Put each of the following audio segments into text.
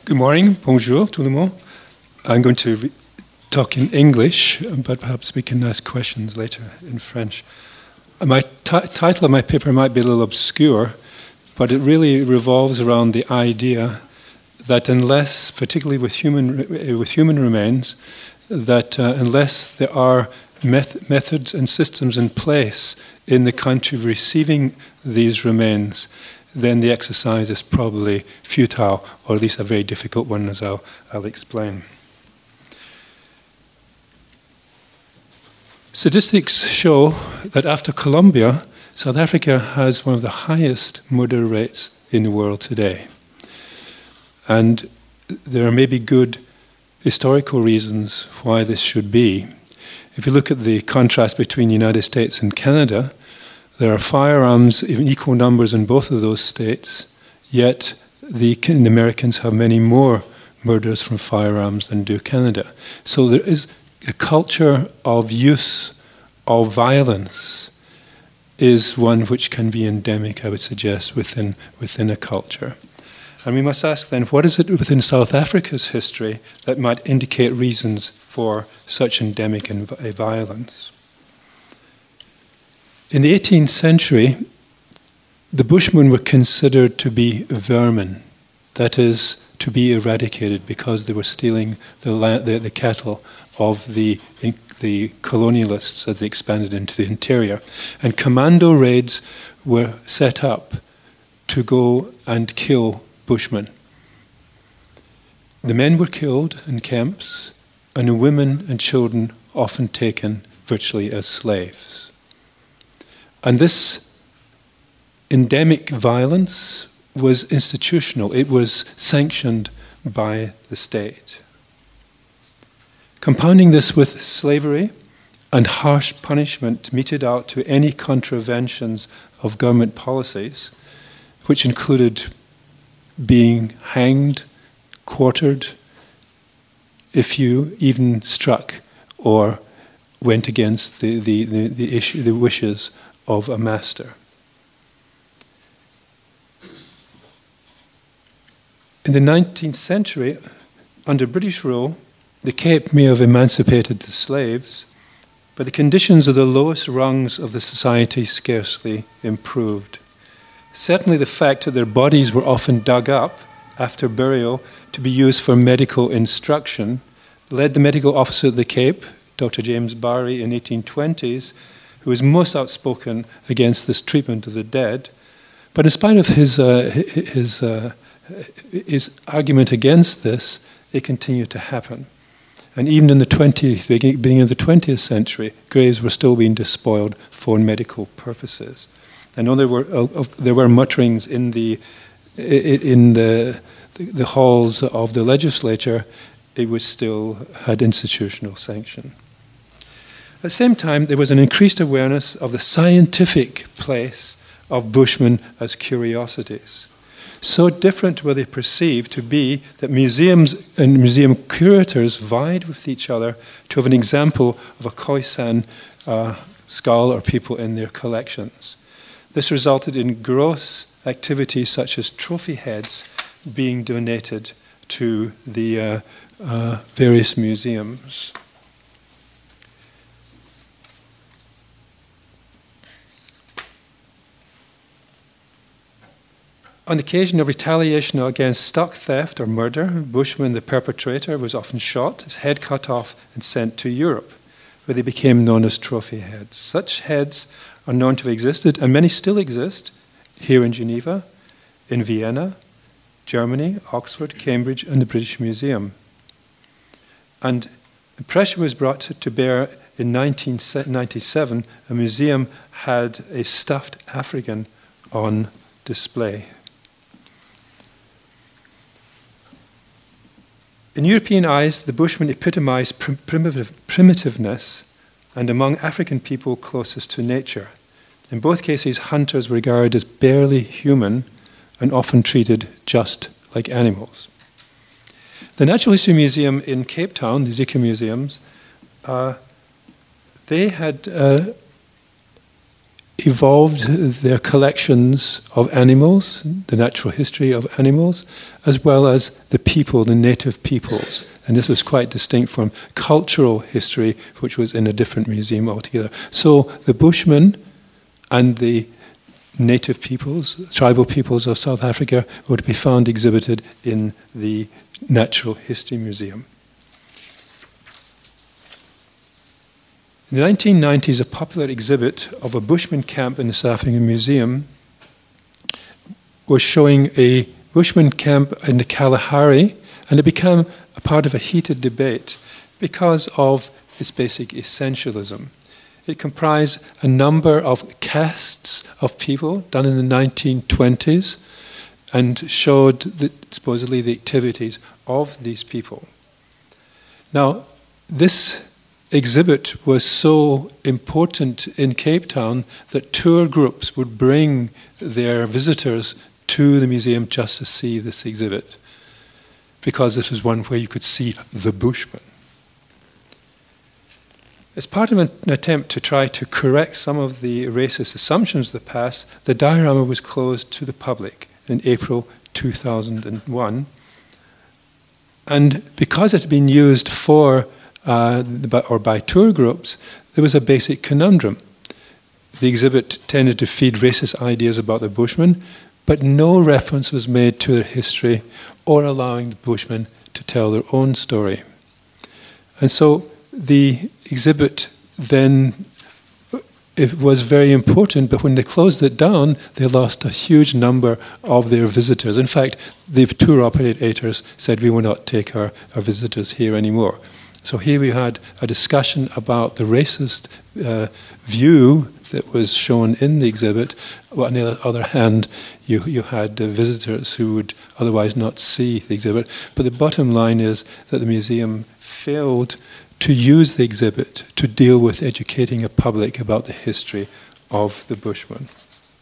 Good morning, bonjour tout le monde. I'm going to talk in English, but perhaps we can ask questions later in French. My title of my paper might be a little obscure, but it really revolves around the idea that unless, particularly with human remains, that unless there are methods and systems in place in the country of receiving these remains, then the exercise is probably futile, or at least a very difficult one, as I'll explain. Statistics show that after Colombia, South Africa has one of the highest murder rates in the world today. And there may be good historical reasons why this should be. If you look at the contrast between the United States and Canada, there are firearms in equal numbers in both of those states, yet the Americans have many more murders from firearms than do Canada. So there is a culture of use of violence is one which can be endemic, I would suggest, within a culture. And we must ask then, what is it within South Africa's history that might indicate reasons for such endemic violence? In the 18th century, the Bushmen were considered to be vermin, that is, to be eradicated because they were stealing the cattle of the colonialists as they expanded into the interior. And commando raids were set up to go and kill Bushmen. The men were killed in camps, and the women and children often taken virtually as slaves. And this endemic violence was institutional. It was sanctioned by the state. Compounding this with slavery and harsh punishment meted out to any contraventions of government policies, which included being hanged, quartered, if you even struck or went against the wishes of a master. In the 19th century, under British rule, the Cape may have emancipated the slaves, but the conditions of the lowest rungs of the society scarcely improved. Certainly the fact that their bodies were often dug up after burial to be used for medical instruction led the medical officer at the Cape, Dr. James Barry, in the 1820s, who was most outspoken against this treatment of the dead. But in spite of his argument against this, it continued to happen. And even in the beginning of the 20th century, graves were still being despoiled for medical purposes. I know there were mutterings in the halls of the legislature. It was still had institutional sanction. At the same time, there was an increased awareness of the scientific place of Bushmen as curiosities. So different were they perceived to be that museums and museum curators vied with each other to have an example of a Khoisan skull or people in their collections. This resulted in gross activities such as trophy heads being donated to the various museums. On occasion of retaliation against stock theft or murder, Bushman, the perpetrator, was often shot, his head cut off and sent to Europe, where they became known as trophy heads. Such heads are known to have existed, and many still exist, here in Geneva, in Vienna, Germany, Oxford, Cambridge, and the British Museum. And pressure was brought to bear in 1997. A museum had a stuffed African on display. In European eyes, the Bushmen epitomized primitiveness, and among African people closest to nature. In both cases, hunters were regarded as barely human and often treated just like animals. The Natural History Museum in Cape Town, the Zika Museums, they had evolved their collections of animals, the natural history of animals, as well as the people, the native peoples. And this was quite distinct from cultural history, which was in a different museum altogether. So the Bushmen and the native peoples, tribal peoples of South Africa, were to be found exhibited in the Natural History Museum. In the 1990s, a popular exhibit of a Bushman camp in the South African Museum was showing a Bushman camp in the Kalahari, and it became a part of a heated debate because of its basic essentialism. It comprised a number of casts of people done in the 1920s and showed supposedly the activities of these people. Now, this exhibit was so important in Cape Town that tour groups would bring their visitors to the museum just to see this exhibit, because this was one where you could see the Bushman. As part of an attempt to try to correct some of the racist assumptions of the past, the diorama was closed to the public in April 2001. And because it had been used for by tour groups, there was a basic conundrum. The exhibit tended to feed racist ideas about the Bushmen, but no reference was made to their history or allowing the Bushmen to tell their own story. And so the exhibit then, it was very important, but when they closed it down, they lost a huge number of their visitors. In fact, the tour operators said, we will not take our visitors here anymore. So here we had a discussion about the racist view that was shown in the exhibit. But on the other hand, you had visitors who would otherwise not see the exhibit. But the bottom line is that the museum failed to use the exhibit to deal with educating a public about the history of the Bushmen.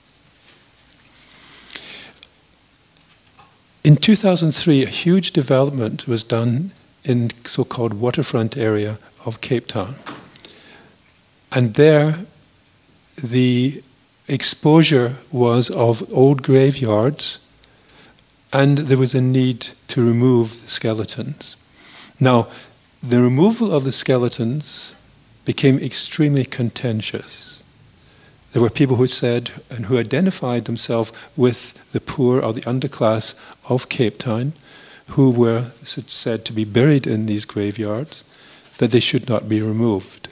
In 2003, a huge development was done in so-called waterfront area of Cape Town. And there, the exposure was of old graveyards, and there was a need to remove the skeletons. Now, the removal of the skeletons became extremely contentious. There were people who said, and who identified themselves with the poor or the underclass of Cape Town, who were said to be buried in these graveyards, that they should not be removed.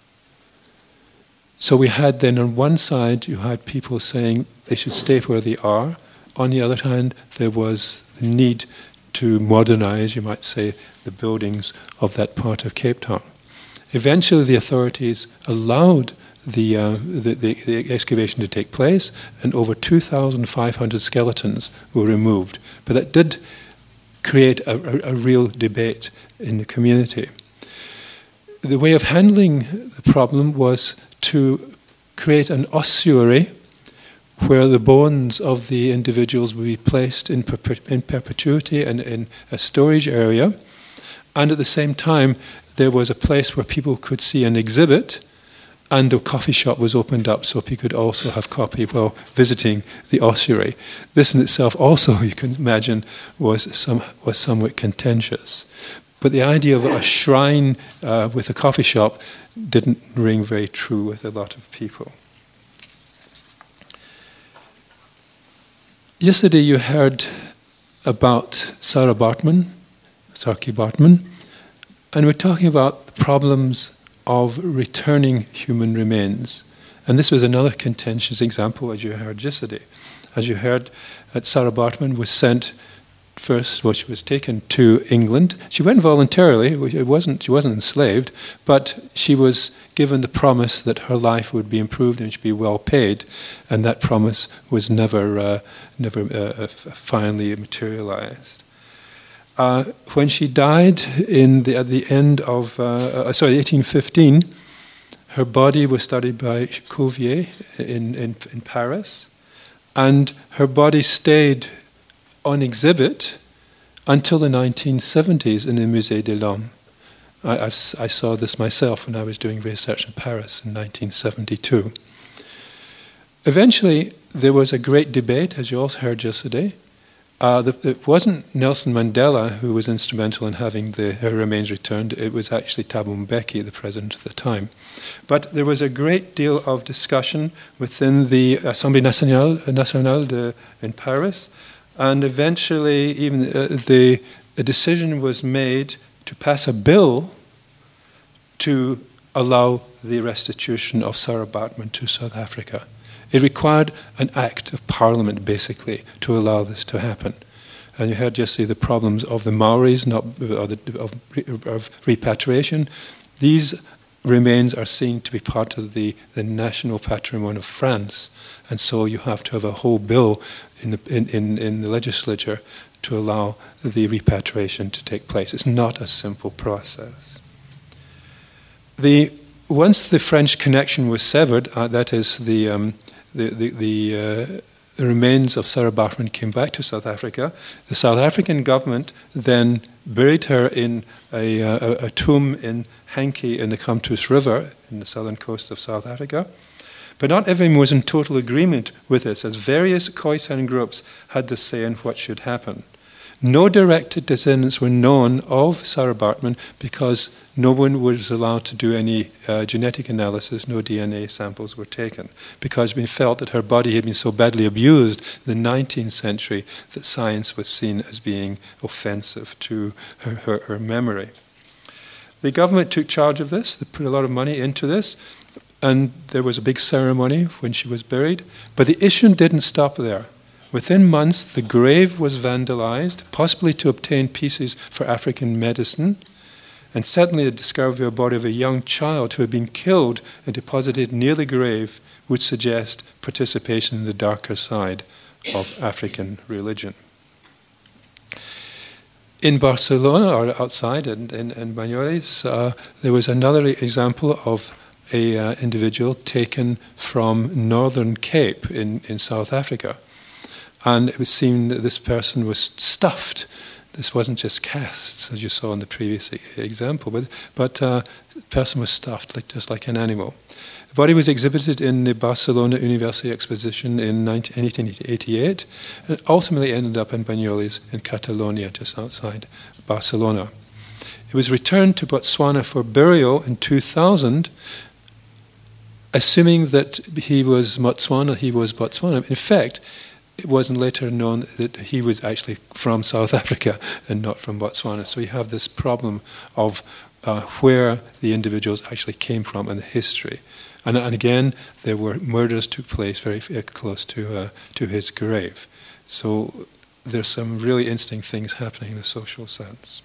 So we had then on one side, you had people saying they should stay where they are. On the other hand, there was the need to modernize, you might say, the buildings of that part of Cape Town. Eventually the authorities allowed the excavation to take place, and over 2,500 skeletons were removed. But that did create a real debate in the community. The way of handling the problem was to create an ossuary where the bones of the individuals would be placed in perpetuity and in a storage area. And at the same time, there was a place where people could see an exhibit, and the coffee shop was opened up so people could also have coffee while visiting the ossuary. This in itself also, you can imagine, was somewhat contentious. But the idea of a shrine with a coffee shop didn't ring very true with a lot of people. Yesterday you heard about Sarah Baartman, Saartjie Baartman, and we're talking about the problems of returning human remains. And this was another contentious example, as you heard yesterday. As you heard, Sarah Baartman was sent first, well, she was taken to England. She went voluntarily, she wasn't enslaved, but she was given the promise that her life would be improved and she'd be well paid, and that promise was never finally materialized. When she died at the end of 1815, her body was studied by Cuvier in Paris, and her body stayed on exhibit until the 1970s in the Musée de l'Homme. I saw this myself when I was doing research in Paris in 1972. Eventually, there was a great debate, as you also heard yesterday. It wasn't Nelson Mandela who was instrumental in having her remains returned. It was actually Thabo Mbeki, the president at the time. But there was a great deal of discussion within the Assemblée Nationale in Paris, and eventually even a decision was made to pass a bill to allow the restitution of Sarah Baartman to South Africa. It required an act of parliament, basically, to allow this to happen. And you heard yesterday the problems of the Maoris, of repatriation. These remains are seen to be part of the national patrimony of France. And so you have to have a whole bill in the legislature to allow the repatriation to take place. It's not a simple process. Once the French connection was severed, that is the remains of Sarah Baartman came back to South Africa. The South African government then buried her in a tomb in Hankey in the Kamtoos River in the southern coast of South Africa. But not everyone was in total agreement with this, as various Khoisan groups had to say in what should happen. No direct descendants were known of Sarah Baartman because no one was allowed to do any genetic analysis, no DNA samples were taken, because we felt that her body had been so badly abused in the 19th century that science was seen as being offensive to her memory. The government took charge of this, they put a lot of money into this, and there was a big ceremony when she was buried, but the issue didn't stop there. Within months, the grave was vandalized, possibly to obtain pieces for African medicine, and suddenly the discovery of the body of a young child who had been killed and deposited near the grave would suggest participation in the darker side of African religion. In Barcelona, or outside in Banyoles, there was another example of an individual taken from Northern Cape in South Africa. And it was seen that this person was stuffed. This wasn't just casts, as you saw in the previous example, but the person was stuffed, just like an animal. The body was exhibited in the Barcelona University Exposition in 1888, and ultimately ended up in Banyoles in Catalonia, just outside Barcelona. It was returned to Botswana for burial in 2000, assuming that he was Botswana. In fact, it wasn't later known that he was actually from South Africa and not from Botswana. So we have this problem of where the individuals actually came from and the history. And again, there were murders took place very close to his grave. So there's some really interesting things happening in a social sense.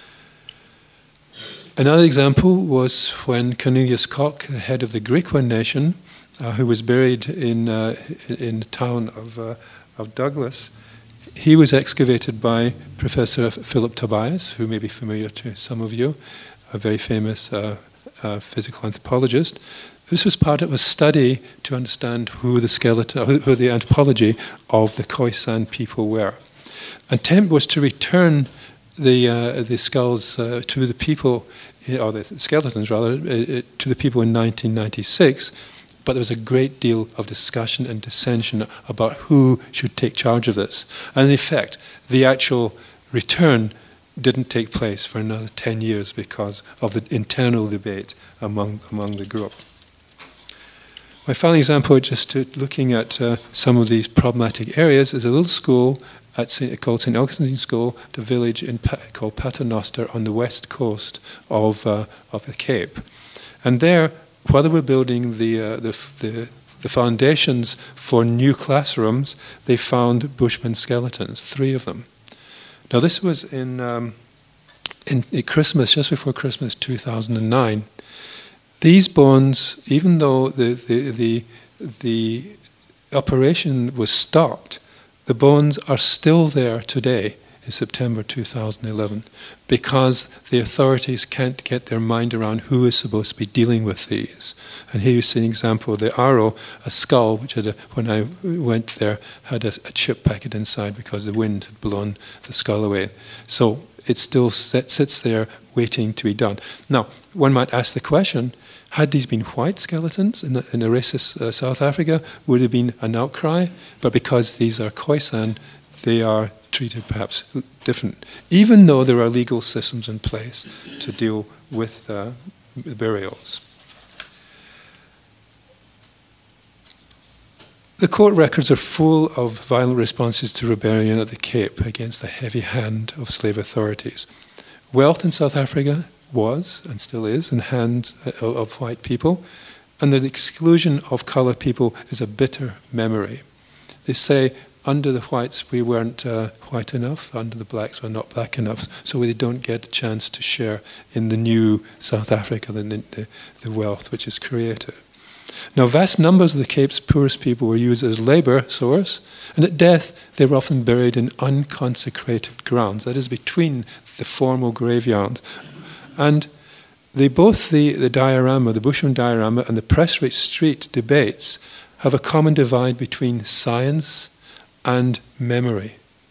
Another example was when Cornelius Koch, the head of the Griqua nation, who was buried in the town of Douglas, he was excavated by Professor Philip Tobias, who may be familiar to some of you, a very famous physical anthropologist. This was part of a study to understand who the anthropology of the Khoisan people were. Attempt was to return the skulls to the people, or the skeletons rather, to the people in 1996. But there was a great deal of discussion and dissension about who should take charge of this. And in effect, the actual return didn't take place for another 10 years because of the internal debate among the group. My final example, just looking at some of these problematic areas, is a little school called St. Augustine School, the village called Paternoster on the west coast of the Cape. And there, while they were building the foundations for new classrooms, they found Bushman skeletons, 3 of them. Now this was in Christmas, just before Christmas 2009. These bones, even though the operation was stopped, the bones are still there today in September 2011 because the authorities can't get their mind around who is supposed to be dealing with these. And here you see an example of the Aro, a skull which had when I went there had a chip packet inside because the wind had blown the skull away. So it still sits there waiting to be done. Now, one might ask the question, Had these been white skeletons in a racist South Africa, would have been an outcry. But because these are Khoisan, they are treated perhaps different, even though there are legal systems in place to deal with burials. The court records are full of violent responses to rebellion at the Cape against the heavy hand of slave authorities. Wealth in South Africa was, and still is, in hands of white people, and the exclusion of coloured people is a bitter memory. They say, under the whites we weren't white enough, under the blacks we're not black enough, so we don't get a chance to share in the new South Africa, the wealth which is created. Now, vast numbers of the Cape's poorest people were used as labour source, and at death they were often buried in unconsecrated grounds, that is, between the formal graveyards. And both the diorama, the Bushman diorama, and the Prestwich Street debates have a common divide between science and memory,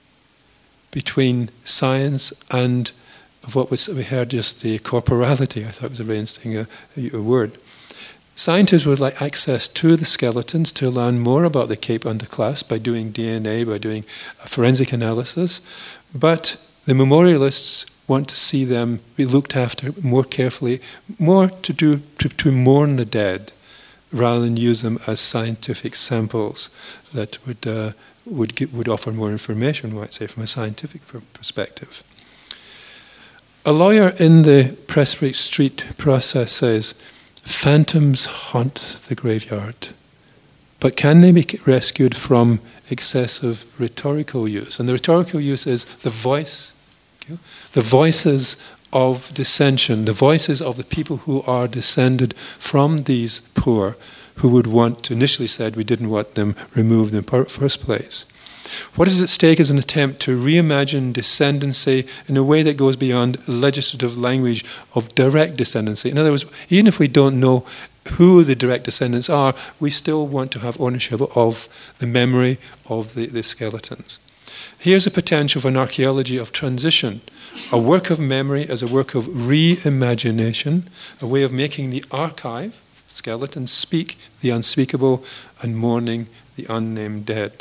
between science and what we heard just the corporality. I thought it was a very interesting word. Scientists would like access to the skeletons to learn more about the Cape underclass by doing DNA, by doing forensic analysis, but the memorialists want to see them be looked after more carefully, more to mourn the dead, rather than use them as scientific samples that would offer more information, we might say, from a scientific perspective. A lawyer in the Prestwich Street process says, "Phantoms haunt the graveyard, but can they be rescued from excessive rhetorical use?" And the rhetorical use is the voice, the voices of dissension, the voices of the people who are descended from these poor, who would want to, initially said we didn't want them removed in the first place. What is at stake is an attempt to reimagine descendancy in a way that goes beyond legislative language of direct descendancy. In other words, even if we don't know who the direct descendants are, we still want to have ownership of the memory of the skeletons. Here's a potential for an archaeology of transition, a work of memory as a work of reimagination, a way of making the archive, skeletons, speak the unspeakable and mourning the unnamed dead.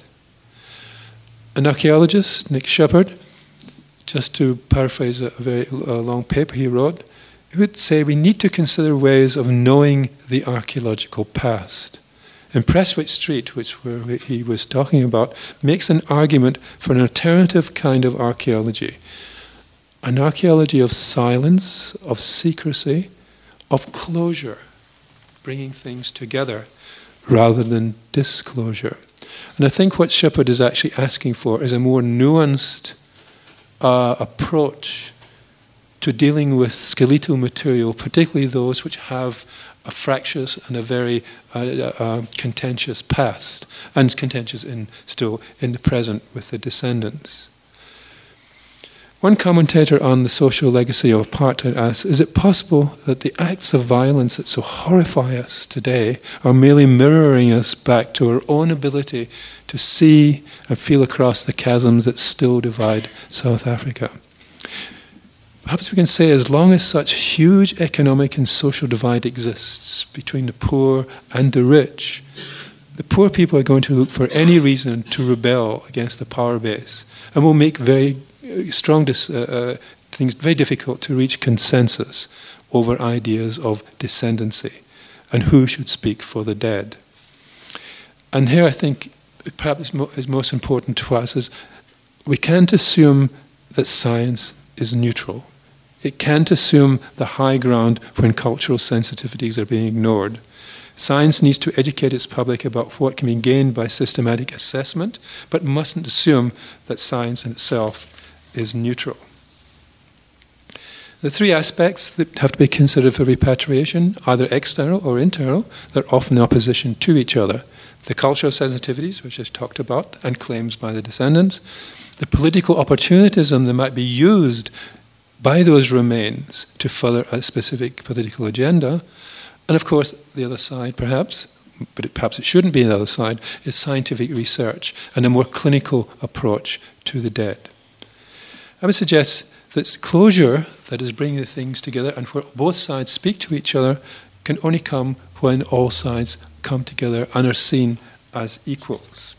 An archaeologist, Nick Shepherd, just to paraphrase a very long paper he wrote, he would say we need to consider ways of knowing the archaeological past. And Prestwich Street, which he was talking about, makes an argument for an alternative kind of archaeology. An archaeology of silence, of secrecy, of closure, bringing things together rather than disclosure. And I think what Shepherd is actually asking for is a more nuanced approach to dealing with skeletal material, particularly those which have a fractious and a very contentious past, and contentious still in the present with the descendants. One commentator on the social legacy of apartheid asks, is it possible that the acts of violence that so horrify us today are merely mirroring us back to our own ability to see and feel across the chasms that still divide South Africa? Perhaps we can say as long as such huge economic and social divide exists between the poor and the rich, the poor people are going to look for any reason to rebel against the power base and will make very strong things very difficult to reach consensus over ideas of descendancy and who should speak for the dead. And here I think perhaps is most important to us is we can't assume that science is neutral. It can't assume the high ground when cultural sensitivities are being ignored. Science needs to educate its public about what can be gained by systematic assessment, but mustn't assume that science in itself is neutral. The three aspects that have to be considered for repatriation, either external or internal, they're often in opposition to each other. The cultural sensitivities, which is talked about and claims by the descendants, the political opportunism that might be used by those remains to further a specific political agenda, and of course the other side perhaps, but perhaps it shouldn't be the other side, is scientific research and a more clinical approach to the dead. I would suggest that closure, that is bringing the things together and where both sides speak to each other, can only come when all sides come together and are seen as equals.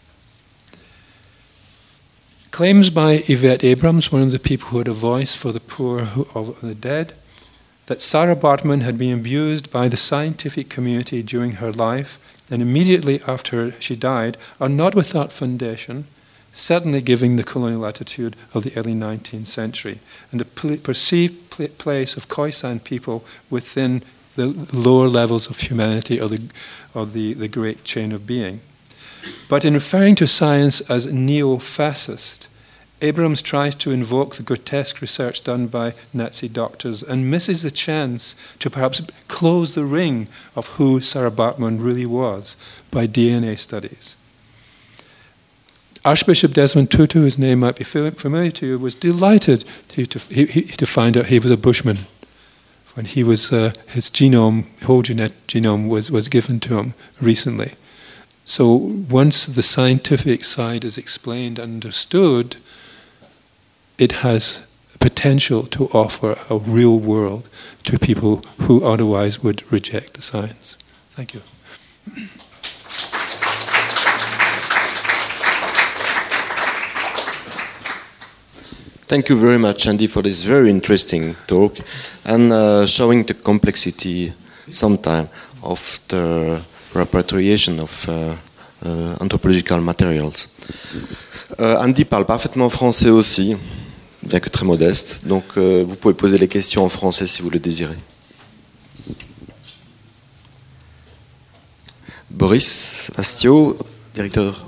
Claims by Yvette Abrams, one of the people who had a voice for the poor of the dead, that Sarah Baartman had been abused by the scientific community during her life and immediately after she died, are not without foundation, certainly giving the colonial attitude of the early 19th century and the perceived place of Khoisan people within the lower levels of humanity or the great chain of being. But in referring to science as neo-fascist, Abrams tries to invoke the grotesque research done by Nazi doctors and misses the chance to perhaps close the ring of who Sarah Baartman really was by DNA studies. Archbishop Desmond Tutu, whose name might be familiar to you, was delighted to find out he was a Bushman when he was his genome, whole genome was given to him recently. So once the scientific side is explained and understood, it has potential to offer a real world to people who otherwise would reject the science. Thank you. Thank you very much, Andy, for this very interesting talk and showing the complexity sometimes of the repatriation of anthropological materials. Andy parle parfaitement français aussi, bien que très modeste, donc vous pouvez poser les questions en français si vous le désirez. Boris Vastio, directeur